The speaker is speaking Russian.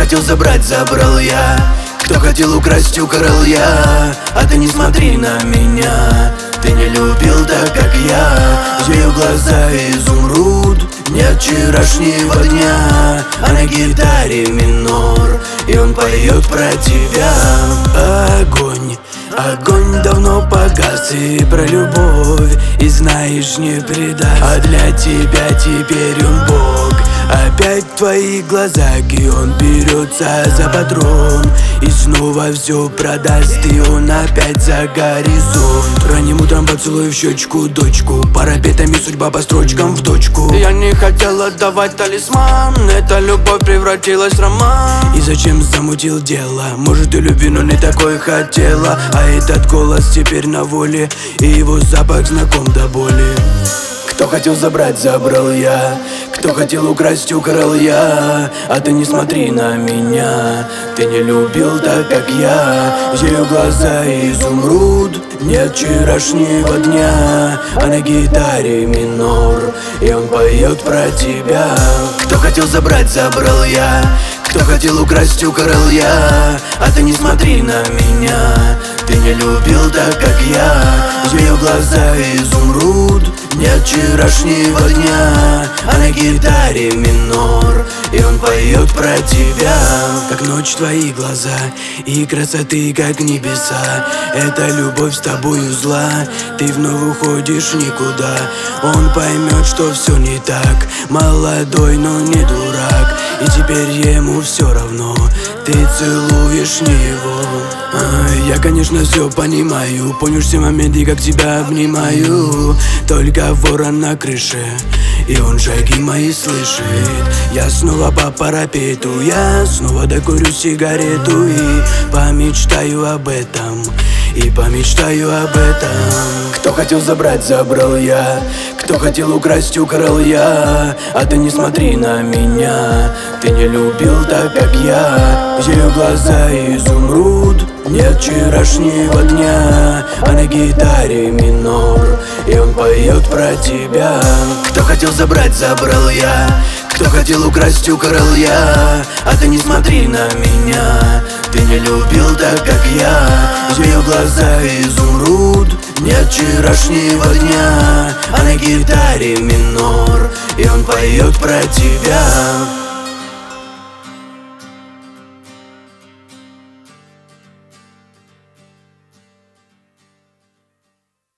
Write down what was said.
хотел забрать, забрал я. Кто хотел украсть, украл я. А ты не смотри на меня, ты не любил так, как я. Ее глаза изумруд, нет вчерашнего дня. А на гитаре минор, и он поет про тебя. Огонь, огонь давно погас, и про любовь, и знаешь, не предаст. А для тебя теперь он Бог. Опять в твоих глазах, и он берется за патрон, и снова все продаст, и он опять за горизонт. Ранним утром поцелуй в щечку дочку, парапетами судьба по строчкам в точку. Я не хотел отдавать талисман, эта любовь превратилась в роман. И зачем замутил дело? Может, и любви, но не такой хотела. А этот голос теперь на воле, и его запах знаком до боли. Кто хотел забрать, забрал я. Кто хотел украсть, украл я. А ты не смотри на меня, ты не любил так, как я. Ее глаза изумруд, нет вчерашнего дня. А на гитаре минор, и он поет про тебя. Кто хотел забрать, забрал я. Кто хотел украсть, украл я. А ты не смотри на меня, ты не любил так, как я. Ее глаза изумруд, нет вчерашнего дня. А на гитаре минор, и он поет про тебя. Как ночь твои глаза, и красоты, как небеса. Это любовь с тобою зла, ты вновь уходишь никуда. Он поймет, что все не так, молодой, но не дурак. И теперь ему все равно, ты целуешь не его. Я, конечно, все понимаю, помнишь все моменты, как тебя обнимаю. Только ворон на крыше, и он шаги мои слышит. Я снова по парапету, я снова докурю сигарету. И помечтаю об этом, и помечтаю об этом. Кто хотел забрать, забрал я. Кто хотел украсть, украл я. А ты не смотри на меня, ты не любил так, как я. Ее глаза изумруд, нет вчерашнего дня. А на гитаре минор, и он поет про тебя. Кто хотел забрать, забрал я. Кто хотел украсть, украл я. А ты не смотри на меня, ты не любил так, как я. Ее глаза изумруд, нет вчерашнего дня. А на гитаре минор, и он поет про тебя.